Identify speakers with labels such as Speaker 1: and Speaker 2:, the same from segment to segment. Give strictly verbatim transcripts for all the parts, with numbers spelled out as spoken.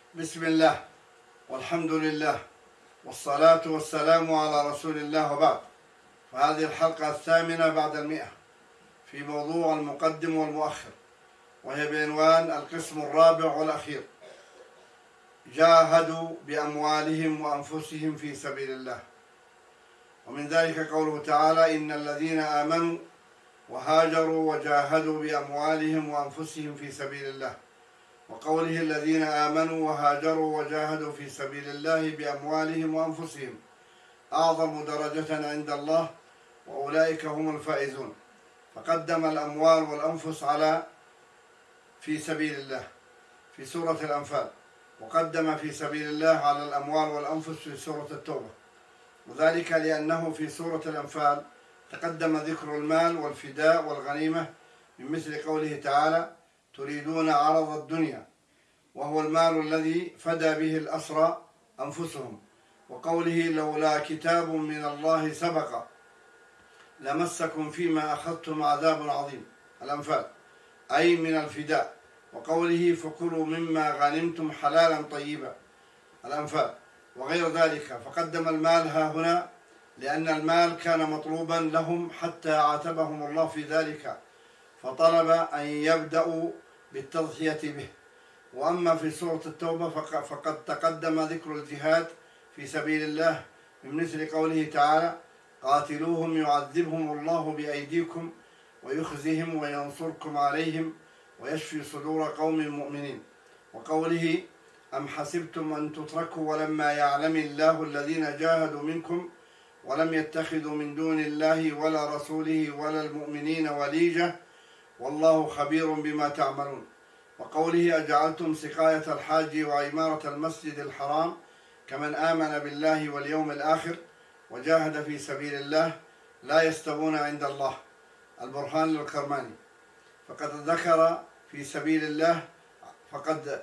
Speaker 1: بسم الله والحمد لله والصلاة والسلام على رسول الله وبعد. فهذه الحلقة الثامنة بعد المئة في موضوع المقدم والمؤخر، وهي بعنوان القسم الرابع والأخير: جاهدوا بأموالهم وأنفسهم في سبيل الله. ومن ذلك قوله تعالى: إن الذين آمنوا وهاجروا وجاهدوا بأموالهم وأنفسهم في سبيل الله. وقوله: الذين آمنوا وهاجروا وجاهدوا في سبيل الله بأموالهم وأنفسهم أعظم درجة عند الله، وأولئك هم الفائزون. فقدم الأموال والأنفس على في سبيل الله في سورة الأنفال، وقدم في سبيل الله على الأموال والأنفس في سورة التوبة، وذلك لأنه في سورة الأنفال تقدم ذكر المال والفداء والغنيمة من مثل قوله تعالى: تريدون عرض الدنيا، وهو المال الذي فدى به الأسرى أنفسهم. وقوله: لولا كتاب من الله سبق لمسكم فيما أخذتم عذاب عظيم، الأنفال، أي من الفداء. وقوله: فكلوا مما غنمتم حلالا طيبا، الأنفال، وغير ذلك. فقدم المال ها هنا لأن المال كان مطلوبا لهم حتى عاتبهم الله في ذلك، فطلب أن يبدأوا بالتضحية به. وأما في سورة التوبة فقد تقدم ذكر الجهاد في سبيل الله من مثل قوله تعالى: قاتلوهم يعذبهم الله بأيديكم ويخزهم وينصركم عليهم ويشفي صدور قوم مؤمنين. وقوله: أم حسبتم أن تتركوا ولما يعلم الله الذين جاهدوا منكم ولم يتخذوا من دون الله ولا رسوله ولا المؤمنين وليجة والله خبير بما تعملون. وقوله: أجعلتم سقاية الحاج وعمارة المسجد الحرام كمن آمن بالله واليوم الآخر وجاهد في سبيل الله لا يستوون عند الله، البرهان للكرماني. فقد ذكر في سبيل الله فقد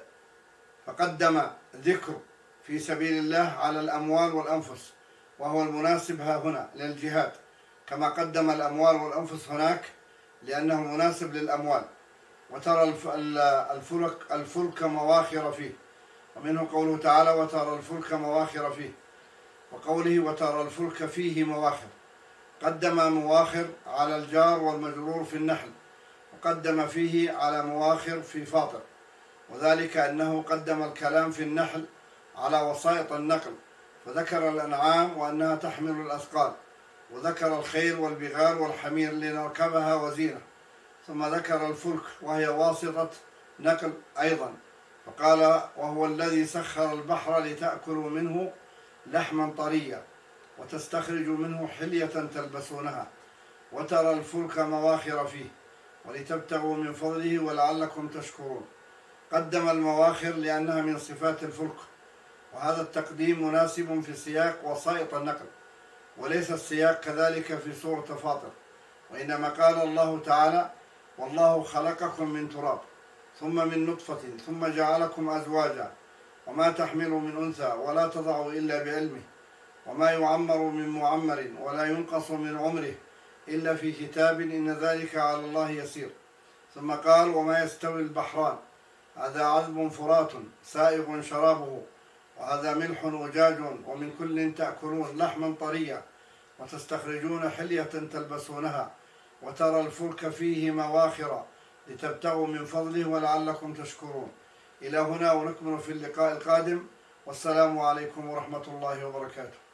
Speaker 1: فقدم ذكر في سبيل الله على الأموال والأنفس، وهو المناسب ها هنا للجهاد، كما قدم الأموال والأنفس هناك لأنه مناسب للأموال. وترى الفلك, الفلك مواخر فيه، ومنه قوله تعالى: وترى الفلك مواخر فيه. وقوله: وترى الفلك فيه مواخر، قدم مواخر على الجار والمجرور في النحل، وقدم فيه على مواخر في فاطر، وذلك أنه قدم الكلام في النحل على وسائط النقل، فذكر الأنعام وأنها تحمل الأثقال، وذكر الخيل والبغال والحمير لنركبها وزينة، ثم ذكر الفلك وهي واسطة نقل أيضا، فقال: وهو الذي سخر البحر لتأكلوا منه لحما طريا وتستخرجوا منه حلية تلبسونها وترى الفلك مواخر فيه ولتبتغوا من فضله ولعلكم تشكرون. قدم المواخر لأنها من صفات الفلك، وهذا التقديم مناسب في سياق وسائط النقل، وليس السياق كذلك في سورة فاطر، وإنما قال الله تعالى: والله خلقكم من تراب ثم من نطفة ثم جعلكم أزواجا وما تحمل من أنثى ولا تضع إلا بعلمه وما يعمر من معمر ولا ينقص من عمره إلا في كتاب إن ذلك على الله يسير. ثم قال: وما يستوي البحران هذا عذب فرات سائغ شرابه وهذا ملح أجاج ومن كل تأكلون لحما طريا وتستخرجون حلية تلبسونها وترى الفلك فيه مواخر لتبتغوا من فضله ولعلكم تشكرون. إلى هنا ونكمل في اللقاء القادم، والسلام عليكم ورحمة الله وبركاته.